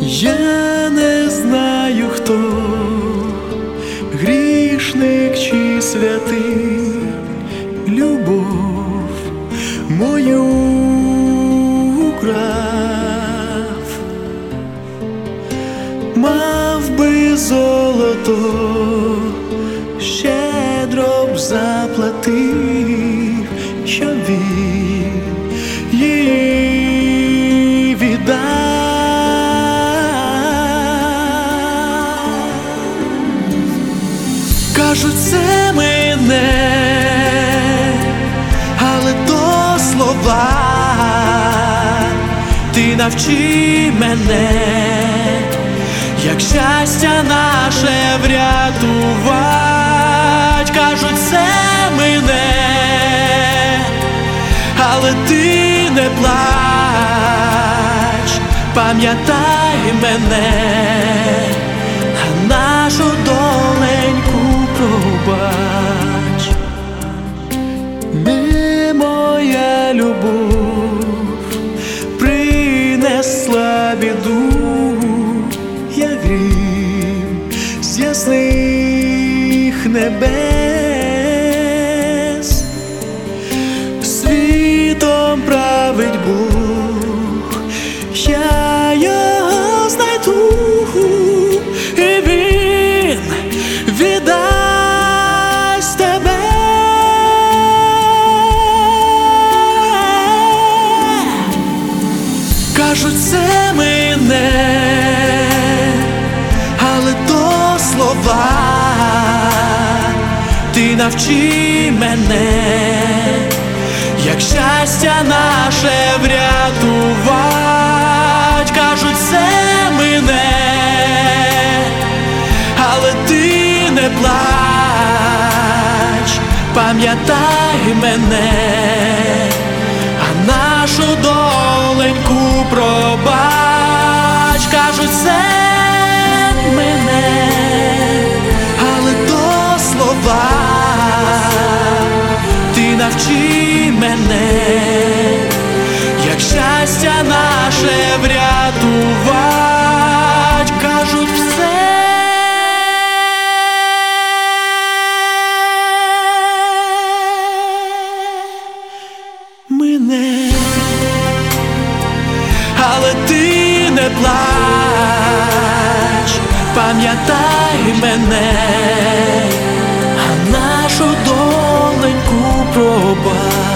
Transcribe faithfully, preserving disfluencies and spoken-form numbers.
Я не знаю, хто грішник чи святий, любов мою украв. Мав би золото, щедро б заплатив, щоб він її віддав. Кажуть, це мене, але то слова. Ти навчи мене, як щастя наше врятувать. Кажуть, це мене, але ти не плач, пам'ятай мене, а нашу доленьку пробач. Не моя любов принесла біду, я грім з ясних небес. Світом править Бог, я його знайду, і він віддасть тебе. Кажуть, це мене, але то слова. Ти навчи мене, як щастя наше врятувать. Кажуть, це мене, але ти не плач, пам'ятай мене, а нашу доленьку пробач. Кажуть, це мене, але то слова. Ти навчи мене, як щастя наше врятувать. Кажуть, все мене, але ти не плач, пам'ятай мене, а нашу доленьку пробач.